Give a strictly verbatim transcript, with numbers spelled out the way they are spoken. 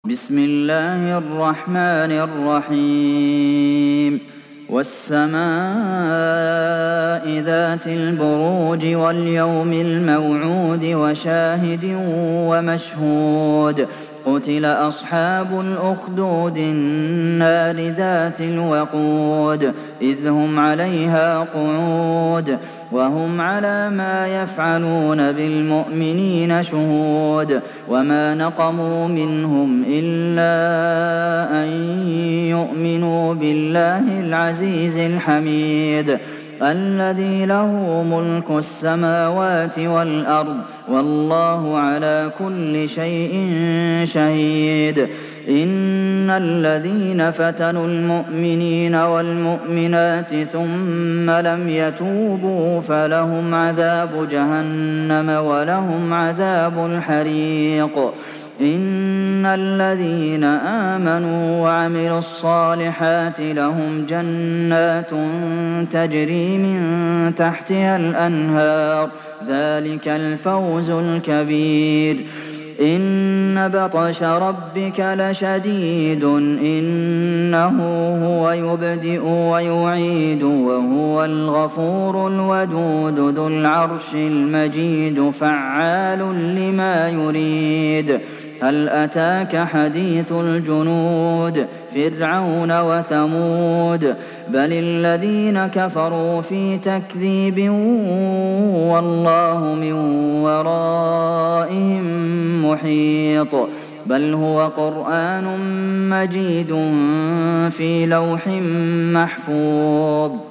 بسم الله الرحمن الرحيم والسماء ذات البروج واليوم الموعود وشاهد ومشهود قتل أصحاب الأخدود النار ذات الوقود إذ هم عليها قعود وهم على ما يفعلون بالمؤمنين شهود وما نقموا منهم إلا أن يؤمنوا بالله العزيز الحميد الذي له ملك السماوات والأرض والله على كل شيء شهيد إن الذين فتنوا المؤمنين والمؤمنات ثم لم يتوبوا فلهم عذاب جهنم ولهم عذاب الحريق إن الذين آمنوا وعملوا الصالحات لهم جنات تجري من تحتها الأنهار ذلك الفوز الكبير إن بطش ربك لشديد إنه هو يبدئ ويعيد وهو الغفور الودود ذو العرش المجيد فعال لما يريد هل أتاك حديث الجنود فرعون وثمود بل الذين كفروا في تكذيب والله من ورائهم محيط بل هو قرآن مجيد في لوح محفوظ